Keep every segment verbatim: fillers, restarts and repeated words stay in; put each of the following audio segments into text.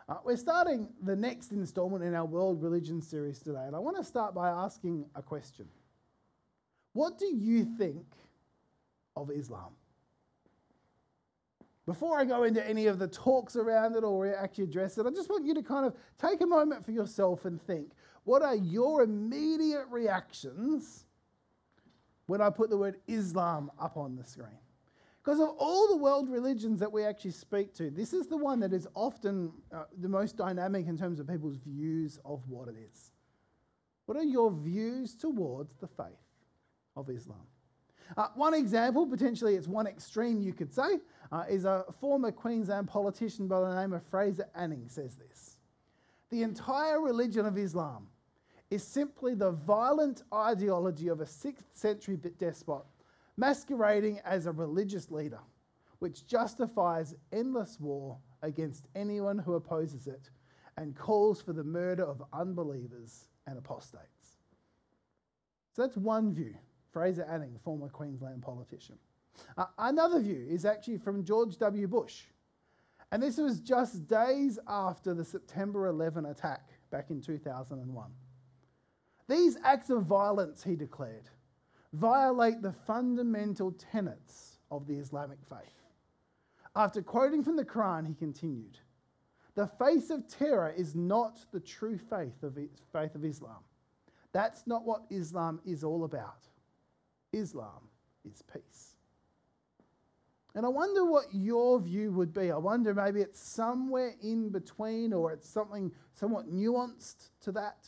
Uh, we're starting the next instalment in our World Religion series today, and I want to start by asking a question. What do you think of Islam? Before I go into any of the talks around it or actually address it, I just want you to kind of take a moment for yourself and think, what are your immediate reactions when I put the word Islam up on the screen? Because of all the world religions that we actually speak to, this is the one that is often uh, the most dynamic in terms of people's views of what it is. What are your views towards the faith of Islam? Uh, one example, potentially it's one extreme you could say, uh, is a former Queensland politician by the name of Fraser Anning says this. The entire religion of Islam is simply the violent ideology of a sixth century despot masquerading as a religious leader, which justifies endless war against anyone who opposes it and calls for the murder of unbelievers and apostates. So that's one view. Fraser Anning, former Queensland politician. Uh, another view is actually from George W. Bush. And this was just days after the September eleventh attack back in two thousand one. These acts of violence, he declared, violate the fundamental tenets of the Islamic faith. After quoting from the Quran, he continued, "The face of terror is not the true faith of, faith of Islam. That's not what Islam is all about. Islam is peace." And I wonder what your view would be. I wonder maybe it's somewhere in between or it's something somewhat nuanced to that.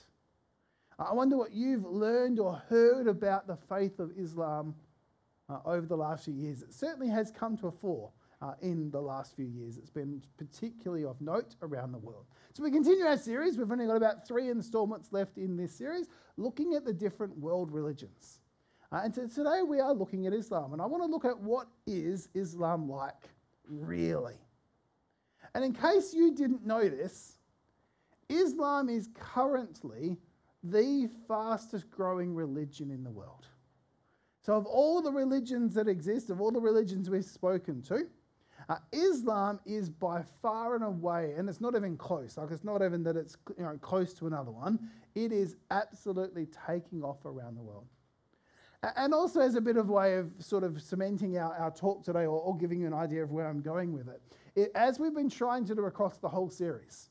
I wonder what you've learned or heard about the faith of Islam uh, over the last few years. It certainly has come to a fore uh, in the last few years. It's been particularly of note around the world. So we continue our series. We've only got about three installments left in this series, looking at the different world religions. Uh, and so today we are looking at Islam. And I want to look at what is Islam like, really. And in case you didn't know this, Islam is currently the fastest growing religion in the world. So of all the religions that exist, of all the religions we've spoken to, uh, Islam is by far and away, and it's not even close, like it's not even that it's you know close to another one, it is absolutely taking off around the world. And also as a bit of a way of sort of cementing our, our talk today or, or giving you an idea of where I'm going with it, it, as we've been trying to do across the whole series,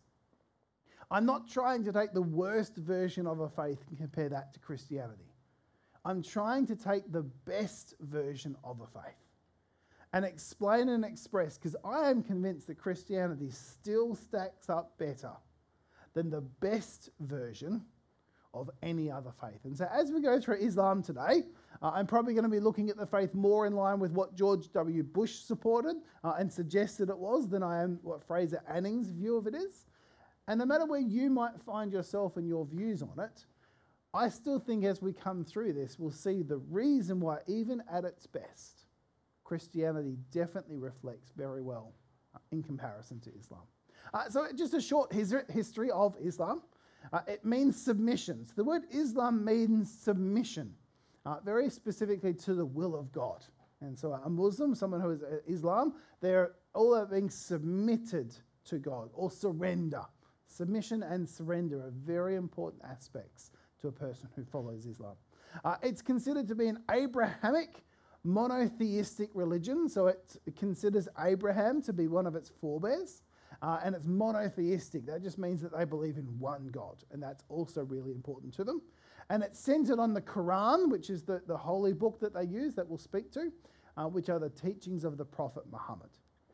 I'm not trying to take the worst version of a faith and compare that to Christianity. I'm trying to take the best version of a faith and explain and express, because I am convinced that Christianity still stacks up better than the best version of any other faith. And so as we go through Islam today, uh, I'm probably going to be looking at the faith more in line with what George W. Bush supported uh, and suggested it was than I am what Fraser Anning's view of it is. And no matter where you might find yourself and your views on it, I still think as we come through this, we'll see the reason why, even at its best, Christianity definitely reflects very well uh, in comparison to Islam. Uh, so just a short his- history of Islam. Uh, it means submission. So the word Islam means submission, uh, very specifically to the will of God. And so a Muslim, someone who is uh, Islam, they're all are being submitted to God or surrender. Submission and surrender are very important aspects to a person who follows Islam. Uh, it's considered to be an Abrahamic monotheistic religion, so it considers Abraham to be one of its forebears, uh, and it's monotheistic. That just means that they believe in one God, and that's also really important to them. And it's centered on the Quran, which is the, the holy book that they use that we'll speak to, uh, which are the teachings of the Prophet Muhammad.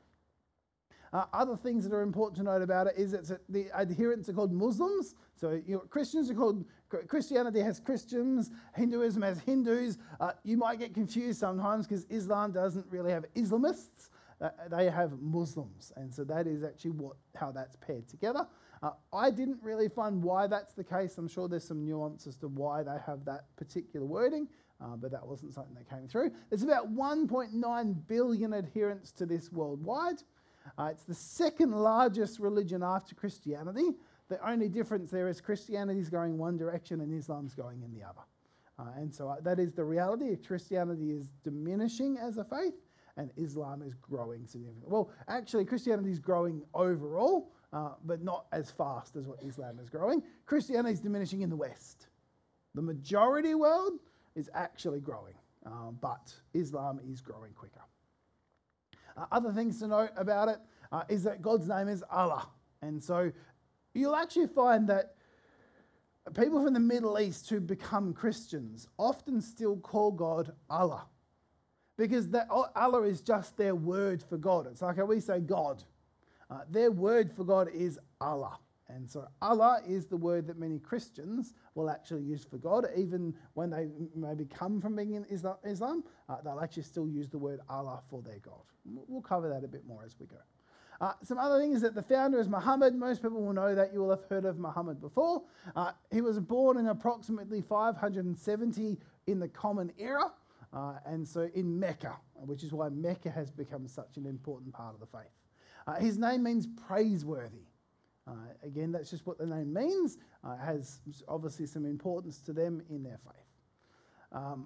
Uh, other things that are important to note about it is that the adherents are called Muslims. So you know, Christians are called, Christianity has Christians, Hinduism has Hindus. Uh, you might get confused sometimes because Islam doesn't really have Islamists. Uh, they have Muslims. And so that is actually what how that's paired together. Uh, I didn't really find why that's the case. I'm sure there's some nuance as to why they have that particular wording, uh, but that wasn't something that came through. There's about one point nine billion adherents to this worldwide. Uh, it's the second largest religion after Christianity. The only difference there is Christianity is going one direction and Islam's going in the other. Uh, and so uh, that is the reality. Christianity is diminishing as a faith and Islam is growing significantly. Well, actually, Christianity is growing overall, uh, but not as fast as what Islam is growing. Christianity is diminishing in the West. The majority world is actually growing, um, but Islam is growing quicker. Uh, other things to note about it uh, is that God's name is Allah. And so you'll actually find that people from the Middle East who become Christians often still call God Allah, because that Allah is just their word for God. It's like how we say God. Uh, their word for God is Allah. And so Allah is the word that many Christians will actually use for God. Even when they maybe come from being in Islam, uh, they'll actually still use the word Allah for their God. We'll cover that a bit more as we go. Uh, some other things is that the founder is Muhammad. Most people will know that. You will have heard of Muhammad before. Uh, he was born in approximately five hundred seventy in the Common Era, uh, and so in Mecca, which is why Mecca has become such an important part of the faith. Uh, his name means praiseworthy. Uh, again, that's just what the name means. Uh, it has obviously some importance to them in their faith. Um,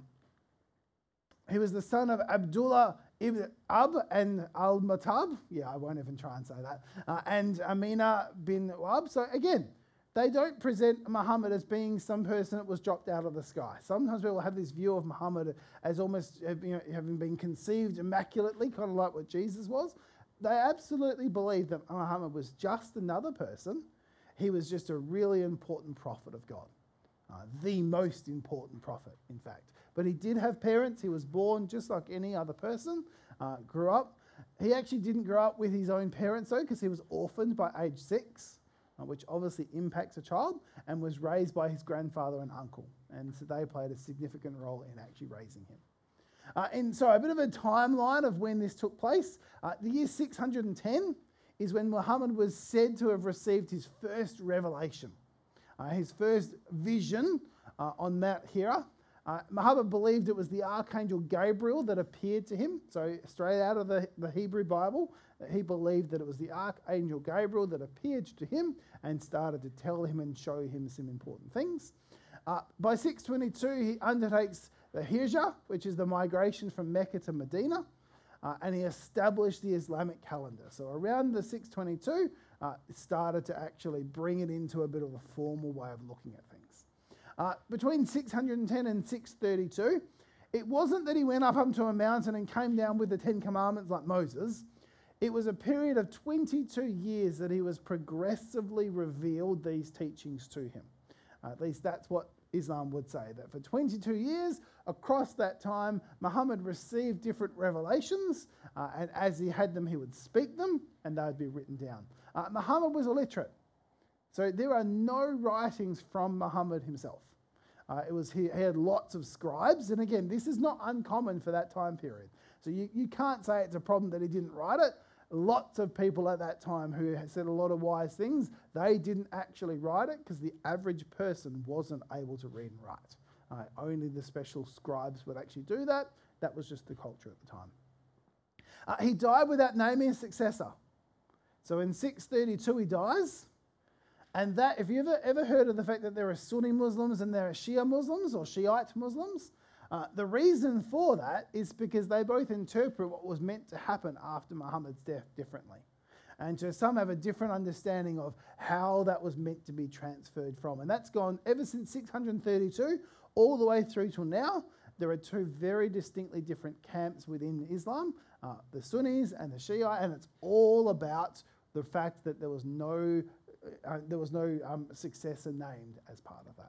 he was the son of Abdullah ibn Ab and al-Matab. Yeah, I won't even try and say that. Uh, and Amina bin Wahab. So again, they don't present Muhammad as being some person that was dropped out of the sky. Sometimes people have this view of Muhammad as almost you know, having been conceived immaculately, kind of like what Jesus was. They absolutely believe that Muhammad was just another person. He was just a really important prophet of God. Uh, the most important prophet, in fact. But he did have parents. He was born just like any other person, uh, grew up. He actually didn't grow up with his own parents, though, because he was orphaned by age six, uh, which obviously impacts a child, and was raised by his grandfather and uncle. And so they played a significant role in actually raising him. Uh, and so a bit of a timeline of when this took place. Uh, the year six hundred ten is when Muhammad was said to have received his first revelation, uh, his first vision uh, on Mount Hira. Uh, Muhammad believed it was the Archangel Gabriel that appeared to him. So straight out of the, the Hebrew Bible, he believed that it was the Archangel Gabriel that appeared to him and started to tell him and show him some important things. Uh, by six twenty-two, he undertakes the Hijrah, which is the migration from Mecca to Medina, uh, and he established the Islamic calendar. So around the six twenty-two, uh, it started to actually bring it into a bit of a formal way of looking at things. Uh, between six hundred ten and six thirty-two, it wasn't that he went up onto a mountain and came down with the Ten Commandments like Moses. It was a period of twenty-two years that he was progressively revealed these teachings to him. Uh, at least that's what Islam would say, that for twenty-two years, across that time, Muhammad received different revelations, uh, and as he had them, he would speak them, and they would be written down. Uh, Muhammad was illiterate, so there are no writings from Muhammad himself. Uh, it was he, he had lots of scribes, and again, this is not uncommon for that time period. So you, you can't say it's a problem that he didn't write it. Lots of people at that time who said a lot of wise things, they didn't actually write it because the average person wasn't able to read and write. Uh, only the special scribes would actually do that. That was just the culture at the time. Uh, he died without naming a successor. So in six thirty-two he dies. And that, if you've ever, ever heard of the fact that there are Sunni Muslims and there are Shia Muslims or Shiite Muslims, Uh, the reason for that is because they both interpret what was meant to happen after Muhammad's death differently. And so some have a different understanding of how that was meant to be transferred from. And that's gone ever since six hundred thirty-two all the way through till now. There are two very distinctly different camps within Islam, uh, the Sunnis and the Shia, and it's all about the fact that there was no, uh, there was no um, successor named as part of that.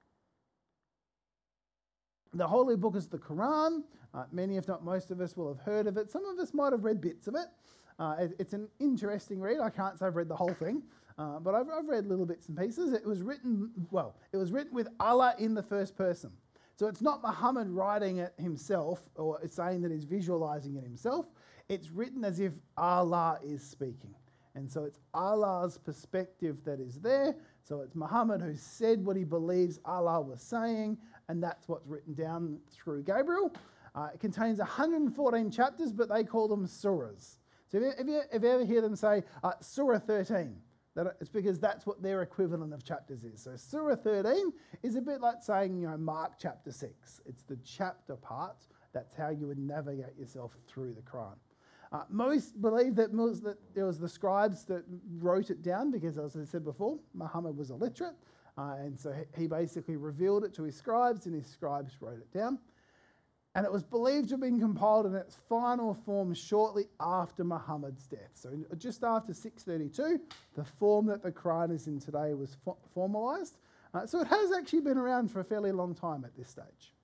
The holy book is the Quran. Uh, many, if not most of us, will have heard of it. Some of us might have read bits of it. Uh, it it's an interesting read. I can't say I've read the whole thing, uh, but I've, I've read little bits and pieces. It was written, well, it was written with Allah in the first person. So it's not Muhammad writing it himself or saying that he's visualizing it himself. It's written as if Allah is speaking. And so it's Allah's perspective that is there. So it's Muhammad who said what he believes Allah was saying, and that's what's written down through Gabriel. Uh, it contains one hundred fourteen chapters, but they call them surahs. So if you, if you, if you ever hear them say uh, Surah thirteen, that it's because that's what their equivalent of chapters is. So Surah thirteen is a bit like saying, you know, Mark chapter six. It's the chapter part, That's how you would navigate yourself through the Quran. Uh, most believe that, Mus- that it was the scribes that wrote it down because, as I said before, Muhammad was illiterate. Uh, and so he, he basically revealed it to his scribes, and his scribes wrote it down. And it was believed to have been compiled in its final form shortly after Muhammad's death. So just after six thirty-two, the form that the Quran is in today was fo- formalised. Uh, so it has actually been around for a fairly long time at this stage.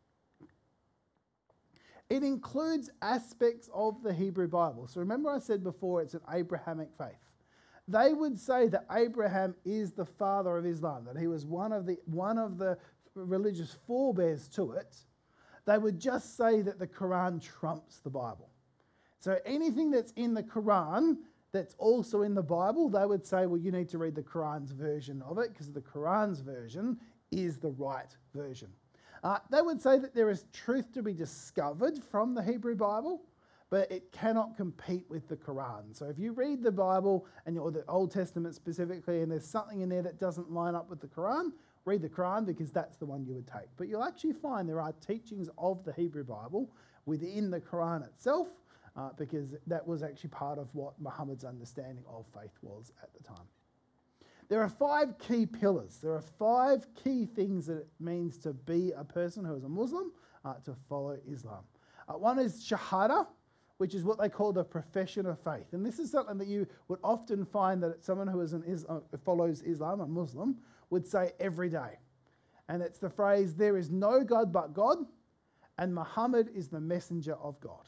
It includes aspects of the Hebrew Bible. So remember I said before it's an Abrahamic faith. They would say that Abraham is the father of Islam, that he was one of the, one of the religious forebears to it. They would just say that the Quran trumps the Bible. So anything that's in the Quran that's also in the Bible, they would say, well, you need to read the Quran's version of it because the Quran's version is the right version. Uh, they would say that there is truth to be discovered from the Hebrew Bible, but it cannot compete with the Quran. So if you read the Bible, and or the Old Testament specifically, and there's something in there that doesn't line up with the Quran, read the Quran because that's the one you would take. But you'll actually find there are teachings of the Hebrew Bible within the Quran itself, uh, because that was actually part of what Muhammad's understanding of faith was at the time. There are five key pillars. There are five key things that it means to be a person who is a Muslim, uh, to follow Islam. Uh, one is Shahada, which is what they call the profession of faith. And this is something that you would often find that someone who is an is, uh, follows Islam, a Muslim, would say every day. And it's the phrase, there is no God but God, and Muhammad is the messenger of God.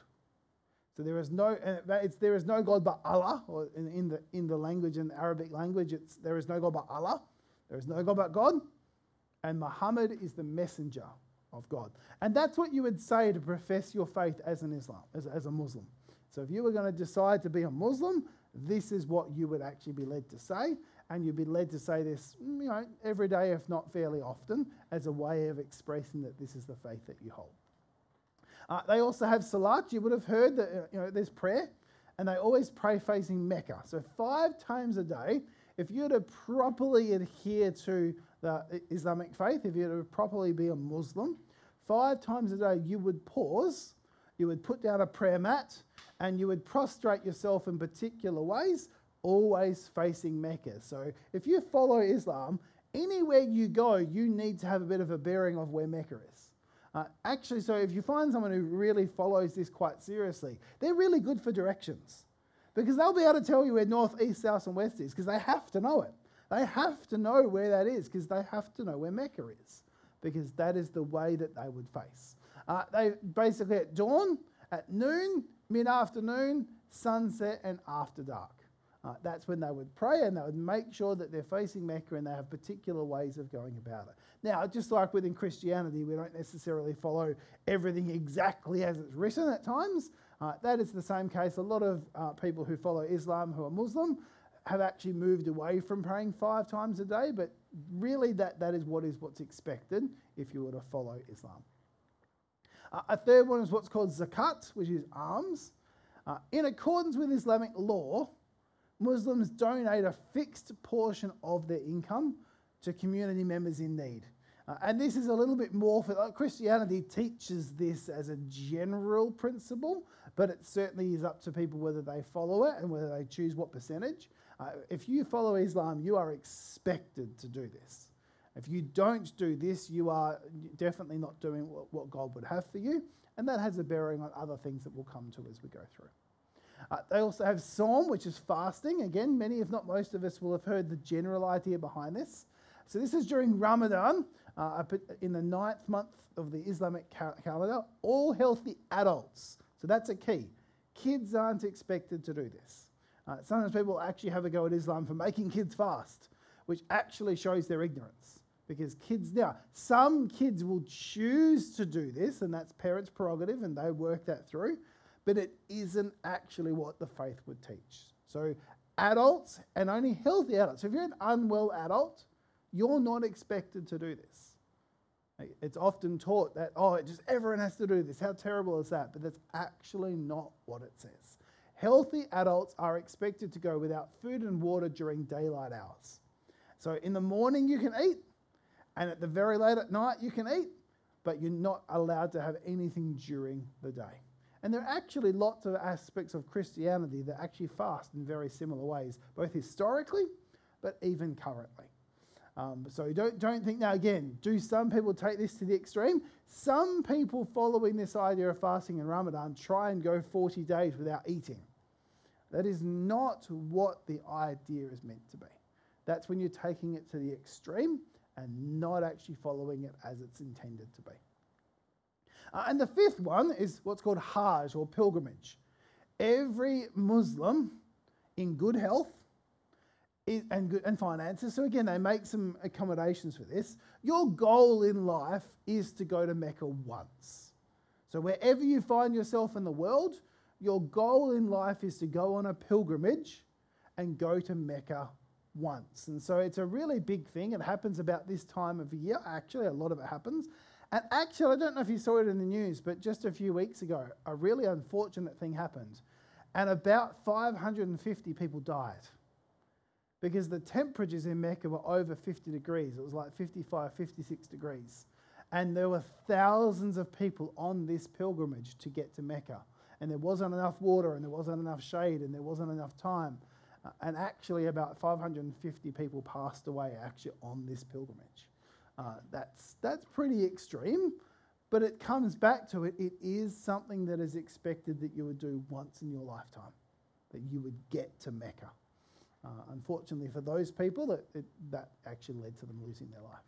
So there is no, it's there is no God but Allah, or in, in the in the language, in the Arabic language, it's there is no God but Allah, there is no God but God, and Muhammad is the messenger of God. And that's what you would say to profess your faith as an Islam, as, as a Muslim. So if you were going to decide to be a Muslim, this is what you would actually be led to say. And you'd be led to say this, you know, every day, if not fairly often, as a way of expressing that this is the faith that you hold. Uh, they also have salat. You would have heard that, uh, you know, there's prayer, and they always pray facing Mecca. So five times a day, if you were to properly adhere to the Islamic faith, if you were to properly be a Muslim, five times a day you would pause, you would put down a prayer mat, and you would prostrate yourself in particular ways, always facing Mecca. So if you follow Islam, anywhere you go, you need to have a bit of a bearing of where Mecca is. Uh, actually, so if you find someone who really follows this quite seriously, they're really good for directions, because they'll be able to tell you where north, east, south, and west is, because they have to know it. They have to know where that is, because they have to know where Mecca is, because that is the way that they would face. Uh, they basically at dawn, at noon, mid-afternoon, sunset, and after dark. Uh, that's when they would pray, and they would make sure that they're facing Mecca, and they have particular ways of going about it. Now, just like within Christianity, we don't necessarily follow everything exactly as it's written at times. Uh, that is the same case. A lot of uh, people who follow Islam who are Muslim have actually moved away from praying five times a day, but really that, that is what is what's expected if you were to follow Islam. Uh, a third one is what's called zakat, which is alms. Uh, in accordance with Islamic law, Muslims donate a fixed portion of their income to community members in need. Uh, and this is a little bit more for, like, Christianity teaches this as a general principle, but it certainly is up to people whether they follow it and whether they choose what percentage. Uh, if you follow Islam, you are expected to do this. If you don't do this, you are definitely not doing what, what God would have for you, and that has a bearing on other things that we'll come to as we go through. Uh, they also have Sawm, which is fasting. Again, many, if not most of us, will have heard the general idea behind this. So this is during Ramadan, uh, in the ninth month of the Islamic cal- calendar, all healthy adults. So that's a key. Kids aren't expected to do this. Uh, sometimes people actually have a go at Islam for making kids fast, which actually shows their ignorance. Because kids, now, some kids will choose to do this, and that's parents' prerogative, and they work that through. But it isn't actually what the faith would teach. So adults, and only healthy adults. So if you're an unwell adult, you're not expected to do this. It's often taught that, oh, it just everyone has to do this. How terrible is that? But that's actually not what it says. Healthy adults are expected to go without food and water during daylight hours. So in the morning you can eat, and at the very late at night you can eat, but you're not allowed to have anything during the day. And there are actually lots of aspects of Christianity that actually fast in very similar ways, both historically, but even currently. Um, so don't, don't think, now again, do some people take this to the extreme? Some people following this idea of fasting in Ramadan try and go forty days without eating. That is not what the idea is meant to be. That's when you're taking it to the extreme and not actually following it as it's intended to be. Uh, and the fifth one is what's called Hajj, or pilgrimage. Every Muslim in good health is, and good and finances, so again, they make some accommodations for this. Your goal in life is to go to Mecca once. So wherever you find yourself in the world, your goal in life is to go on a pilgrimage and go to Mecca once. And so it's a really big thing. It happens about this time of year. Actually, a lot of it happens. And actually, I don't know if you saw it in the news, but just a few weeks ago, a really unfortunate thing happened. And about five hundred fifty people died because the temperatures in Mecca were over fifty degrees. It was like fifty-five, fifty-six degrees. And there were thousands of people on this pilgrimage to get to Mecca. And there wasn't enough water, and there wasn't enough shade, and there wasn't enough time. Uh, and actually about five hundred fifty people passed away actually on this pilgrimage. Uh, that's that's pretty extreme, but it comes back to it. It is something that is expected that you would do once in your lifetime, that you would get to Mecca. Uh, unfortunately for those people, it, it, that actually led to them losing their life.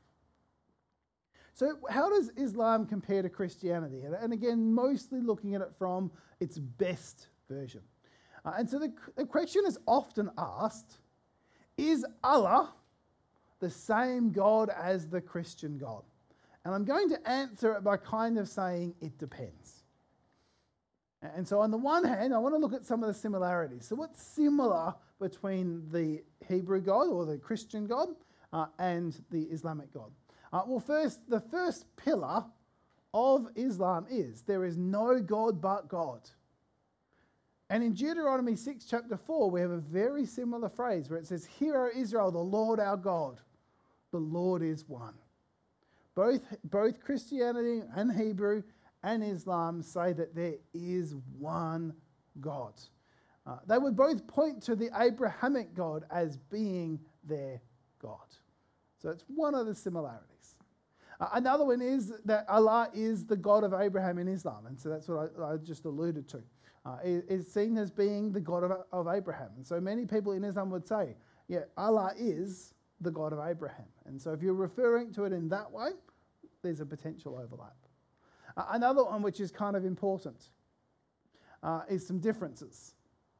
So how does Islam compare to Christianity? And, and again, mostly looking at it from its best version. Uh, and so the, the question is often asked, is Allah the same God as the Christian God? And I'm going to answer it by kind of saying it depends. And so on the one hand, I want to look at some of the similarities. So what's similar between the Hebrew God or the Christian God uh, and the Islamic God? Uh, well, first, the first pillar of Islam is there is no God but God. And in Deuteronomy six, chapter four, we have a very similar phrase where it says, "Hear, O Israel, the Lord our God, the Lord is one." Both, both Christianity and Hebrew and Islam say that there is one God. Uh, they would both point to the Abrahamic God as being their God. So it's one of the similarities. Uh, another one is that Allah is the God of Abraham in Islam. And so that's what I, I just alluded to. Uh, it, it's seen as being the God of, of Abraham. And so many people in Islam would say, yeah, Allah is the God of Abraham. And so if you're referring to it in that way, there's a potential overlap. Uh, another one which is kind of important uh, is some differences.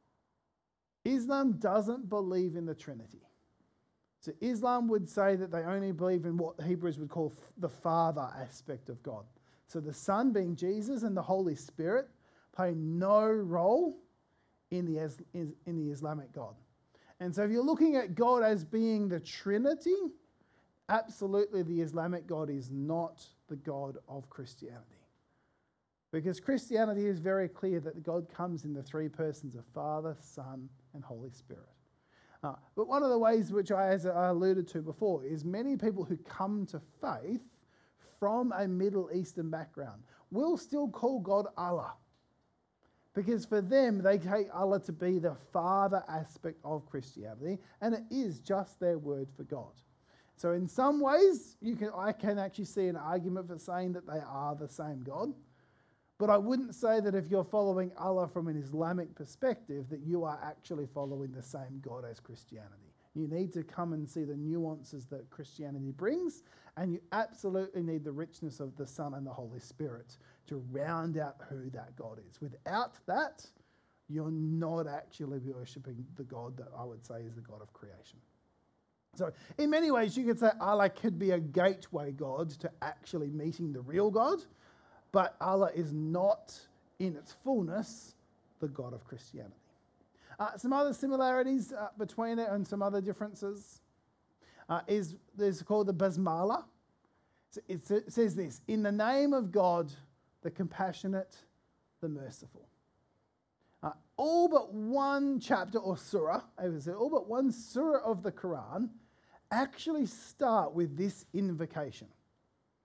Islam doesn't believe in the Trinity. So Islam would say that they only believe in what Hebrews would call f- the Father aspect of God. So the Son being Jesus and the Holy Spirit play no role in the, as- in the Islamic God. And so if you're looking at God as being the Trinity, absolutely the Islamic God is not the God of Christianity. Because Christianity is very clear that God comes in the three persons of Father, Son, and Holy Spirit. Uh, but one of the ways which I, as I alluded to before, is many people who come to faith from a Middle Eastern background will still call God Allah. Because for them, they take Allah to be the Father aspect of Christianity, and it is just their word for God. So in some ways, you can I can actually see an argument for saying that they are the same God. But I wouldn't say that if you're following Allah from an Islamic perspective, that you are actually following the same God as Christianity. You need to come and see the nuances that Christianity brings, and you absolutely need the richness of the Son and the Holy Spirit to round out who that God is. Without that, you're not actually worshipping the God that I would say is the God of creation. So in many ways, you could say Allah could be a gateway God to actually meeting the real God, but Allah is not, in its fullness, the God of Christianity. Uh, some other similarities uh, between it and some other differences uh, is there's called the Basmala. So it, it says this: "In the name of God, the compassionate, the merciful." Uh, all but one chapter or surah, I would say, all but one surah of the Quran actually start with this invocation.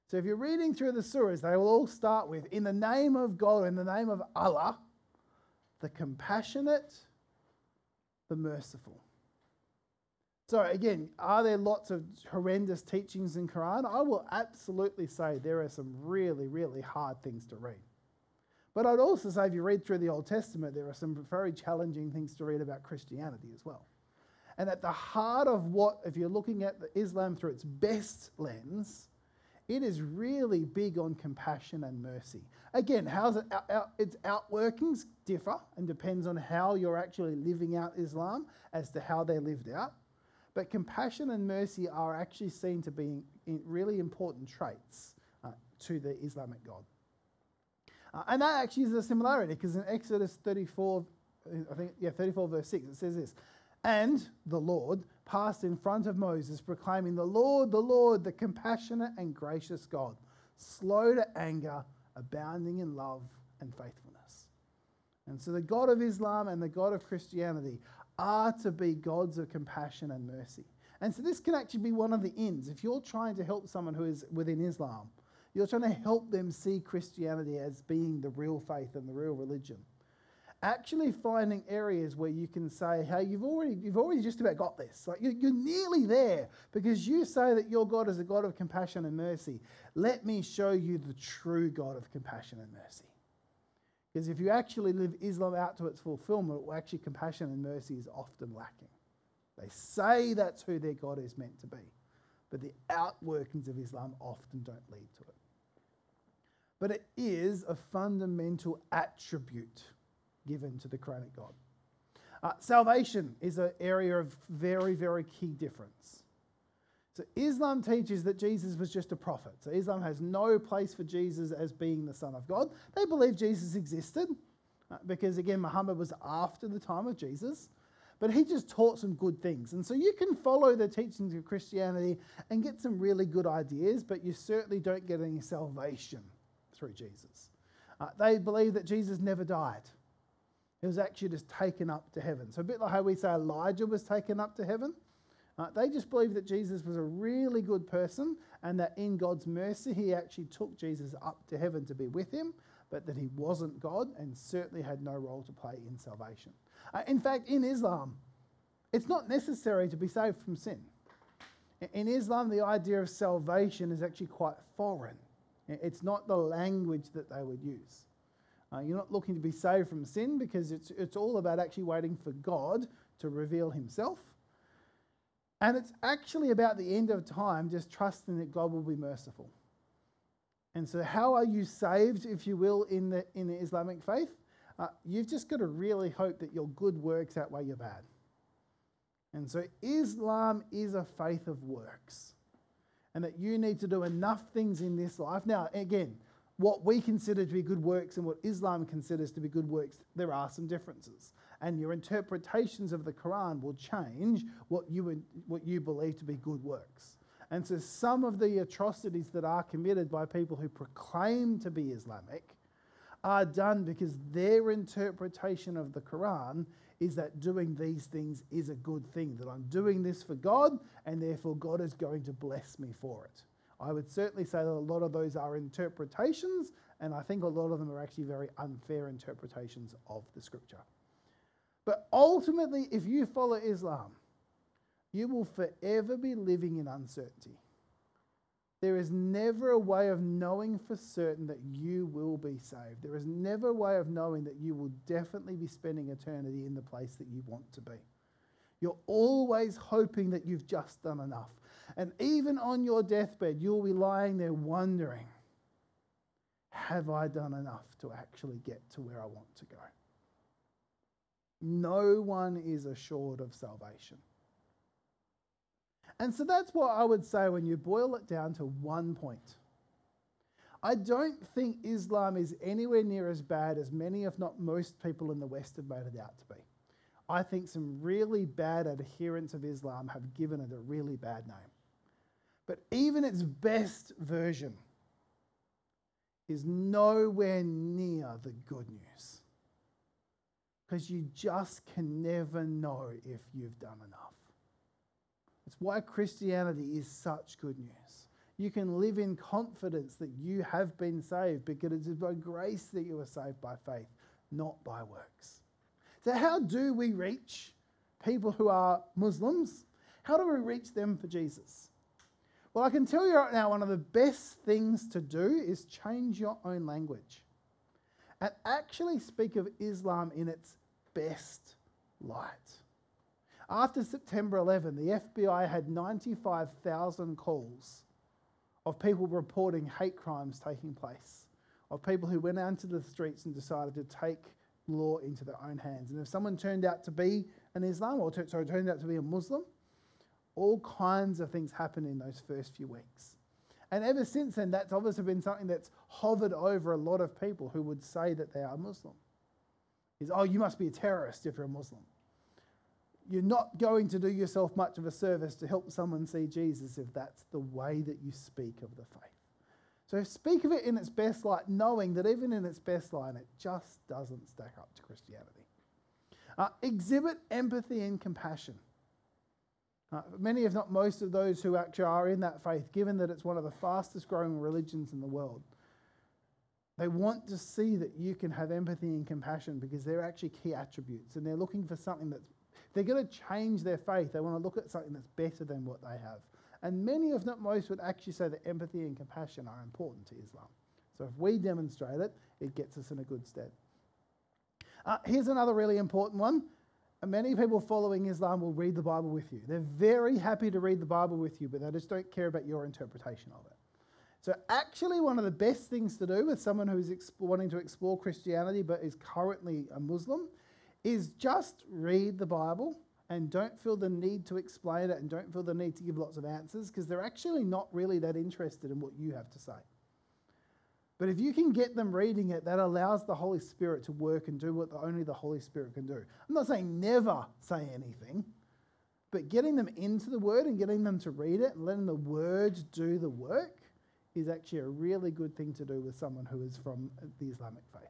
So if you're reading through the surahs, they will all start with, in the name of God, in the name of Allah, the compassionate, the merciful. So again, are there lots of horrendous teachings in Quran? I will absolutely say there are some really, really hard things to read. But I'd also say if you read through the Old Testament, there are some very challenging things to read about Christianity as well. And at the heart of what, if you're looking at the Islam through its best lens, it is really big on compassion and mercy. Again, how's it, out, out, its outworkings differ and depends on how you're actually living out Islam as to how they're lived out. But compassion and mercy are actually seen to be in really important traits uh, to the Islamic God. Uh, and that actually is a similarity, because in Exodus thirty-four, I think, yeah, thirty-four verse six, it says this, and the Lord passed in front of Moses, proclaiming, the Lord, the Lord, the compassionate and gracious God, slow to anger, abounding in love and faithfulness. And so the God of Islam and the God of Christianity are to be gods of compassion and mercy. And so this can actually be one of the ends. If you're trying to help someone who is within Islam, you're trying to help them see Christianity as being the real faith and the real religion. Actually finding areas where you can say, hey, you've already you've already just about got this. Like you're, you're nearly there, because you say that your God is a God of compassion and mercy. Let me show you the true God of compassion and mercy. Because if you actually live Islam out to its fulfillment, well, actually compassion and mercy is often lacking. They say that's who their God is meant to be, but the outworkings of Islam often don't lead to it. But it is a fundamental attribute given to the Quranic God. Uh, salvation is an area of very, very key difference. So Islam teaches that Jesus was just a prophet. So Islam has no place for Jesus as being the Son of God. They believe Jesus existed uh, because, again, Muhammad was after the time of Jesus, but he just taught some good things. And so you can follow the teachings of Christianity and get some really good ideas, but you certainly don't get any salvation through Jesus. Uh, they believe that Jesus never died. He was actually just taken up to heaven. So a bit like how we say Elijah was taken up to heaven. Uh, they just believe that Jesus was a really good person and that in God's mercy he actually took Jesus up to heaven to be with him, but that he wasn't God and certainly had no role to play in salvation. Uh, in fact, in Islam, it's not necessary to be saved from sin. In Islam, the idea of salvation is actually quite foreign. It's not the language that they would use. Uh, you're not looking to be saved from sin, because it's it's all about actually waiting for God to reveal himself. And it's actually about the end of time, just trusting that God will be merciful. And so how are you saved, if you will, in the in the Islamic faith? Uh, you've just got to really hope that your good works outweigh your bad. And so Islam is a faith of works, and that you need to do enough things in this life. Now, again, what we consider to be good works and what Islam considers to be good works, there are some differences. And your interpretations of the Quran will change what you, what you believe to be good works. And so some of the atrocities that are committed by people who proclaim to be Islamic are done because their interpretation of the Quran is that doing these things is a good thing, that I'm doing this for God and therefore God is going to bless me for it. I would certainly say that a lot of those are interpretations, and I think a lot of them are actually very unfair interpretations of the scripture. But ultimately, if you follow Islam, you will forever be living in uncertainty. There is never a way of knowing for certain that you will be saved. There is never a way of knowing that you will definitely be spending eternity in the place that you want to be. You're always hoping that you've just done enough. And even on your deathbed, you'll be lying there wondering, have I done enough to actually get to where I want to go? No one is assured of salvation. And so that's what I would say when you boil it down to one point. I don't think Islam is anywhere near as bad as many, if not most people in the West have made it out to be. I think some really bad adherents of Islam have given it a really bad name. But even its best version is nowhere near the good news. Because you just can never know if you've done enough. It's why Christianity is such good news. You can live in confidence that you have been saved because it is by grace that you are saved by faith, not by works. So how do we reach people who are Muslims? How do we reach them for Jesus? Well, I can tell you right now, one of the best things to do is change your own language and actually speak of Islam in its best light. After September eleventh, the F B I had ninety-five thousand calls of people reporting hate crimes taking place, of people who went out into the streets and decided to take law into their own hands. And if someone turned out to be an Islam, or t- sorry, turned out to be a Muslim, all kinds of things happened in those first few weeks. And ever since then, that's obviously been something that's hovered over a lot of people who would say that they are Muslim. Is, oh, you must be a terrorist if you're a Muslim. You're not going to do yourself much of a service to help someone see Jesus if that's the way that you speak of the faith. So speak of it in its best light, knowing that even in its best light, it just doesn't stack up to Christianity. Uh, exhibit empathy and compassion. Uh, many, if not most, of those who actually are in that faith, given that it's one of the fastest growing religions in the world, they want to see that you can have empathy and compassion because they're actually key attributes, and they're looking for something that's, they're going to change their faith. They want to look at something that's better than what they have. And many, if not most, would actually say that empathy and compassion are important to Islam. So if we demonstrate it, it gets us in a good stead. Uh, here's another really important one. Many people following Islam will read the Bible with you. They're very happy to read the Bible with you, but they just don't care about your interpretation of it. So actually one of the best things to do with someone who's exp- wanting to explore Christianity but is currently a Muslim is just read the Bible and don't feel the need to explain it and don't feel the need to give lots of answers because they're actually not really that interested in what you have to say. But if you can get them reading it, that allows the Holy Spirit to work and do what only the Holy Spirit can do. I'm not saying never say anything, but getting them into the Word and getting them to read it and letting the Word do the work is actually a really good thing to do with someone who is from the Islamic faith.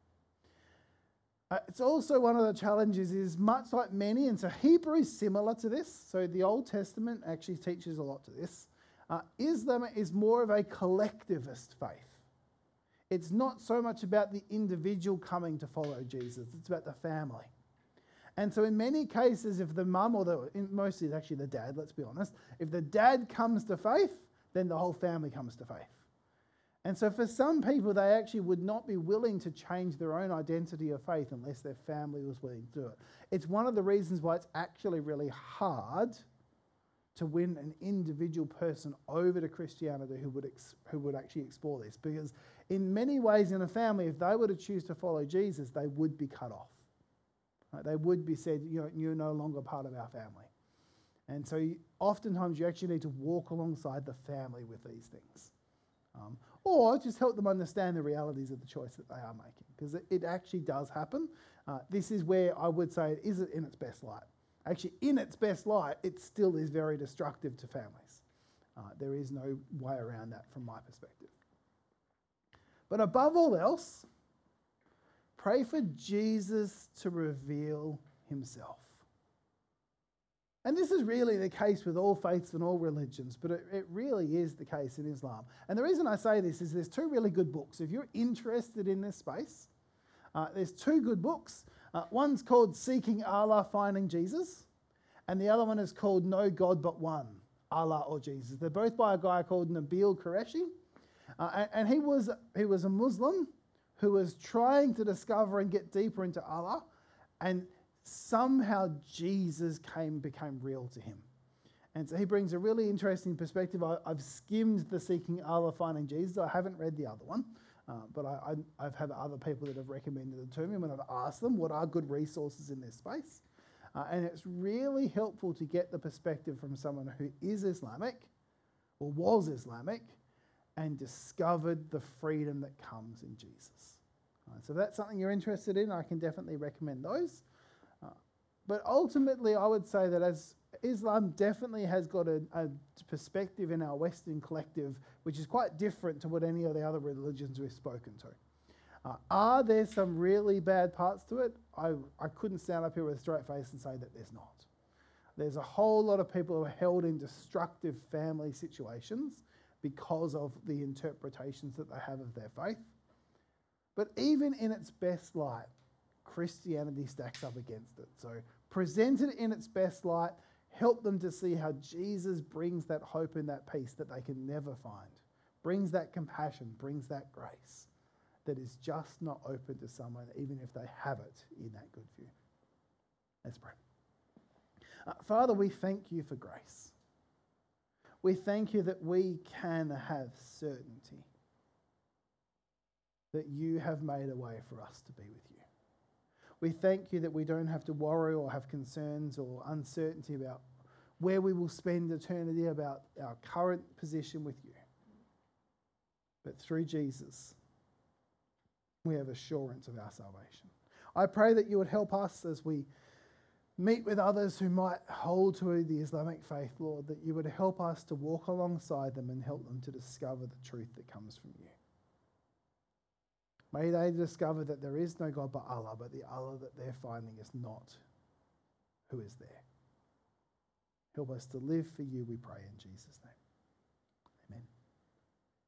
Uh, it's also one of the challenges is much like many, and so Hebrew is similar to this. So the Old Testament actually teaches a lot to this. Uh, Islam is more of a collectivist faith. It's not so much about the individual coming to follow Jesus. It's about the family. And so in many cases, if the mum, or the, in mostly it's actually the dad, let's be honest, if the dad comes to faith, then the whole family comes to faith. And so for some people, they actually would not be willing to change their own identity of faith unless their family was willing to do it. It's one of the reasons why it's actually really hard to win an individual person over to Christianity who would ex- who would actually explore this. Because in many ways in a family, if they were to choose to follow Jesus, they would be cut off. Right? They would be said, you know, you're no longer part of our family. And so you, oftentimes you actually need to walk alongside the family with these things. Um, or just help them understand the realities of the choice that they are making. Because it, it actually does happen. Uh, this is where I would say it isn't in its best light. Actually, in its best light, it still is very destructive to families. Uh, there is no way around that from my perspective. But above all else, pray for Jesus to reveal himself. And this is really the case with all faiths and all religions, but it, it really is the case in Islam. And the reason I say this is there's two really good books. If you're interested in this space, uh, there's two good books. Uh, one's called Seeking Allah, Finding Jesus, and the other one is called No God But One, Allah or Jesus. They're both by a guy called Nabil Qureshi, uh, and, and he was he was a Muslim who was trying to discover and get deeper into Allah, and somehow Jesus came became real to him. And so he brings a really interesting perspective. I, I've skimmed the Seeking Allah, Finding Jesus. I haven't read the other one. Uh, but I, I, I've had other people that have recommended it to me when I've asked them what are good resources in this space. Uh, and it's really helpful to get the perspective from someone who is Islamic or was Islamic and discovered the freedom that comes in Jesus. Uh, so if that's something you're interested in, I can definitely recommend those. Uh, but ultimately, I would say that as Islam definitely has got a, a perspective in our Western collective which is quite different to what any of the other religions we've spoken to. Uh, are there some really bad parts to it? I, I couldn't stand up here with a straight face and say that there's not. There's a whole lot of people who are held in destructive family situations because of the interpretations that they have of their faith. But even in its best light, Christianity stacks up against it. So present it in its best light, help them to see how Jesus brings that hope and that peace that they can never find, brings that compassion, brings that grace that is just not open to someone, even if they have it in that good view. Let's pray. Uh, Father, we thank you for grace. We thank you that we can have certainty that you have made a way for us to be with you. We thank you that we don't have to worry or have concerns or uncertainty about where we will spend eternity, about our current position with you. But through Jesus, we have assurance of our salvation. I pray that you would help us as we meet with others who might hold to the Islamic faith, Lord, that you would help us to walk alongside them and help them to discover the truth that comes from you. May they discover that there is no God but Allah, but the Allah that they're finding is not who is there. Help us to live for you, we pray in Jesus' name.